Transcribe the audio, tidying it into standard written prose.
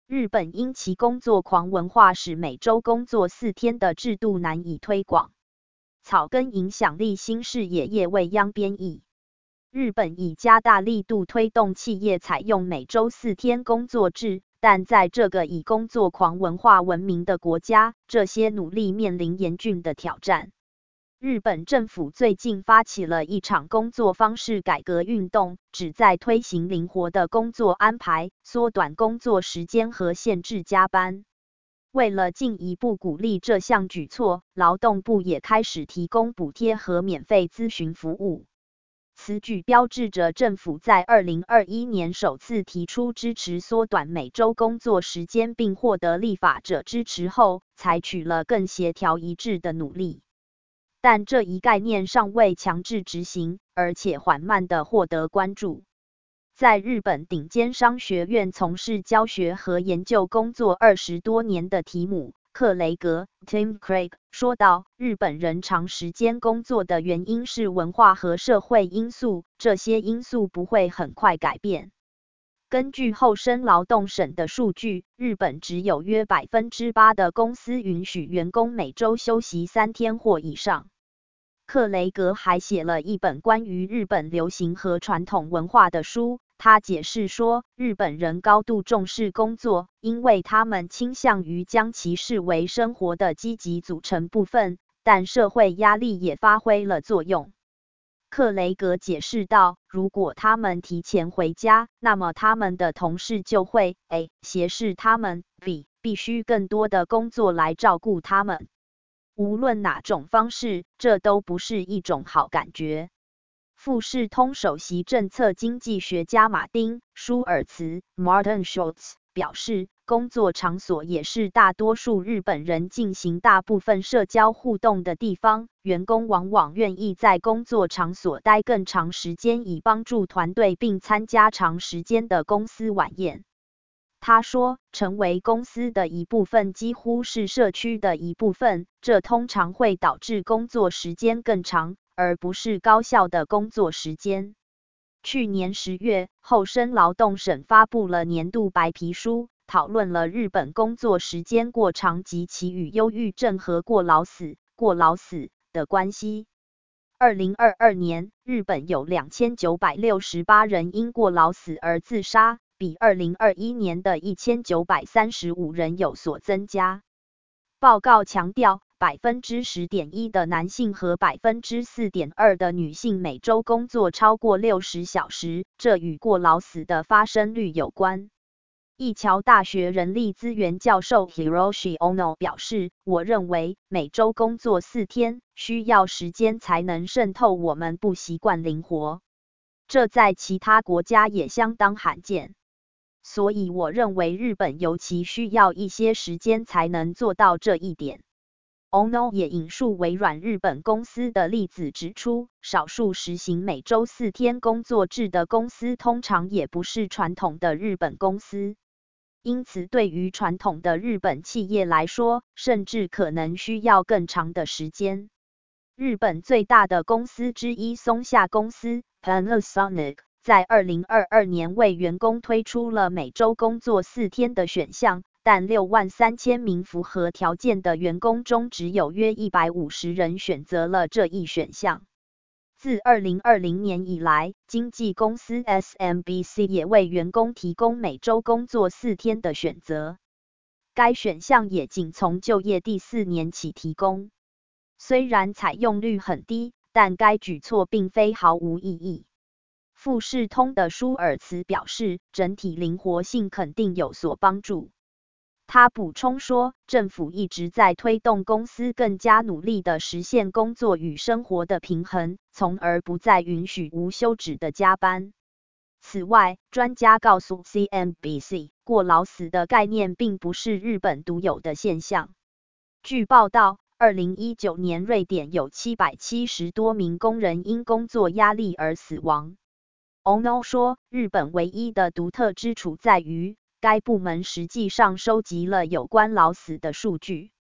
日本因其工作狂文化使每周工作4天的制度难以推广。草根影响力新视野叶未央编译。日本已加大力度推动企业采用每周4天工作制，但在这个以工作狂文化闻名的国家，这些努力面临严峻的挑战。日本政府最近发起了一场工作方式改革运动，旨在推行灵活的工作安排，缩短工作时间和限制加班。为了进一步鼓励这项举措，劳动部也开始提供补贴和免费咨询服务。此举标志着政府在2021年首次提出支持缩短每周工作时间，并获得立法者支持后，采取了更协调一致的努力。但这一概念尚未强制执行，而且缓慢地获得关注。在日本顶尖商学院从事教学和研究工作20多年的提姆·克雷格 （Tim Craig） 说道：“日本人长时间工作的原因是文化和社会因素，这些因素不会很快改变。”根据厚生劳动省的数据，日本只有约8%的公司允许员工每周休息3天或以上。克雷格还写了一本关于日本流行和传统文化的书。他解释说，日本人高度重视工作，因为他们倾向于将其视为生活的积极组成部分，但社会压力也发挥了作用。克雷格解释道，如果他们提前回家，那么他们的同事就会胁视他们，必须更多的工作来照顾他们。无论哪种方式，这都不是一种好感觉。富士通首席政策经济学家马丁·舒尔茨 （Martin Schulz） 表示，工作场所也是大多数日本人进行大部分社交互动的地方，员工往往愿意在工作场所待更长时间，以帮助团队并参加长时间的公司晚宴。他说，成为公司的一部分几乎是社区的一部分，这通常会导致工作时间更长，而不是高效的工作时间。去年10月，厚生劳动省发布了年度白皮书，讨论了日本工作时间过长及其与忧郁症和过劳死的关系。2022年，日本有2968人因过劳死而自杀，比2021年的1935人有所增加。报告强调，10.1% 的男性和4.2% 的女性每周工作超过60小时，这与过劳死的发生率有关。一桥大学人力资源教授 Hiroshi Ono 表示，我认为每周工作4天需要时间才能渗透我们不习惯灵活，这在其他国家也相当罕见。所以我认为日本尤其需要一些时间才能做到这一点。Ono 也引述微软日本公司的例子指出，少数实行每周4天工作制的公司通常也不是传统的日本公司。因此，对于传统的日本企业来说，甚至可能需要更长的时间。日本最大的公司之一松下公司 Panasonic 在2022年为员工推出了每周工作4天的选项，但63000名符合条件的员工中，只有约150人选择了这一选项。自2020年以来，经纪公司 SMBC 也为员工提供每周工作4天的选择。该选项也仅从就业第4年起提供。虽然采用率很低，但该举措并非毫无意义。富士通的舒尔茨表示，整体灵活性肯定有所帮助。他补充说，政府一直在推动公司更加努力地实现工作与生活的平衡，从而不再允许无休止的加班。此外，专家告诉 CNBC， 过劳死的概念并不是日本独有的现象。据报道，2019年瑞典有770多名工人因工作压力而死亡。Ono 说，日本唯一的独特之处在于，该部门实际上收集了有关劳死的数据。